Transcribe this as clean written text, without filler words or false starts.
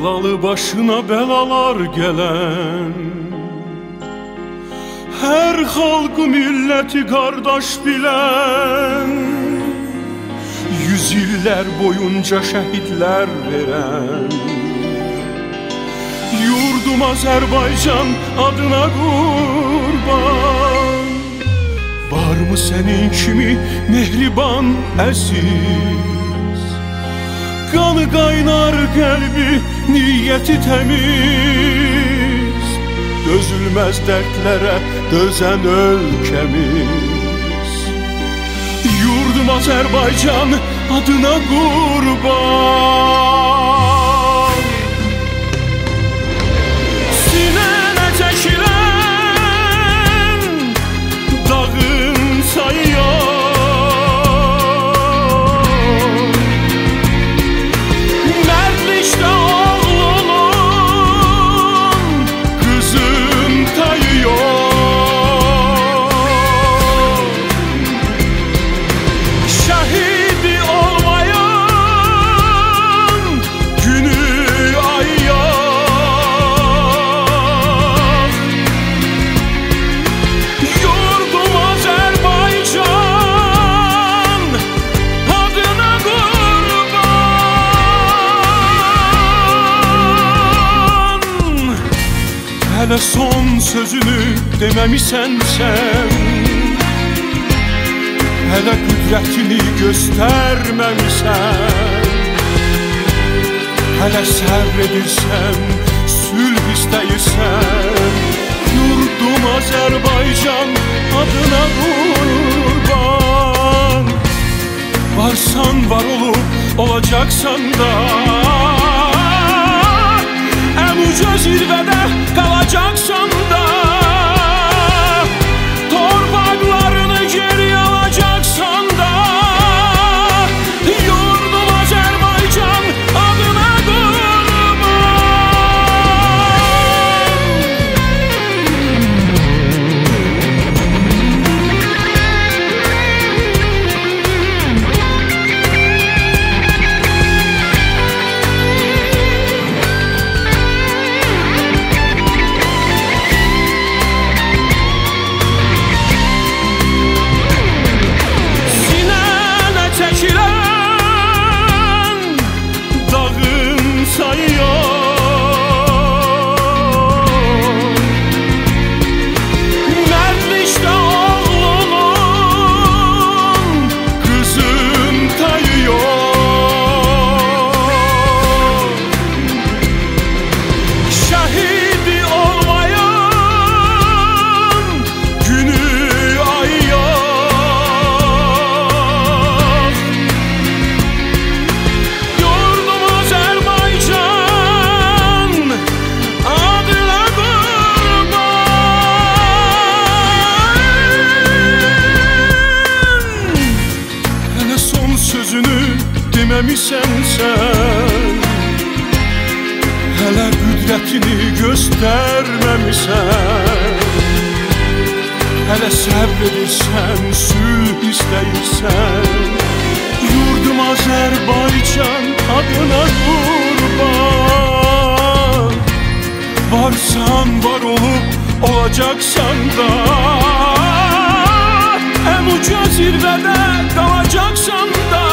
Alalı başına belalar gelen, her halkı milleti kardeş bilen, yüzyıllar boyunca şehitler veren, yurdum Azerbaycan adına kurban. Var mı senin kimi mehriban aziz? Kanı kaynar kalbi, niyeti temiz, dözülmez dertlere dözen ülkemiz. Yurdum Azerbaycan adına kurban. Sinene çekilen dağın sayıyor, hele son sözünü dememişsen sen, hele kudretini göstermemişsen, hele sabredirsen, sülh isteyirsen, yurdum Azerbaycan adına kurban. Varsan var olup olacaksan da, en uca zirvede kalacaksan da, torpaklarını geri alacaksan da, yurdum Azerbaycan adına kurban. Dememişsen sen, hele kudretini göstermemişsen, hele sabredirsen, sülh isteyirsen, yurdum Azerbaycan adına kurban. Varsan var olup olacaksan da, en uca zirvede kalacaksan da,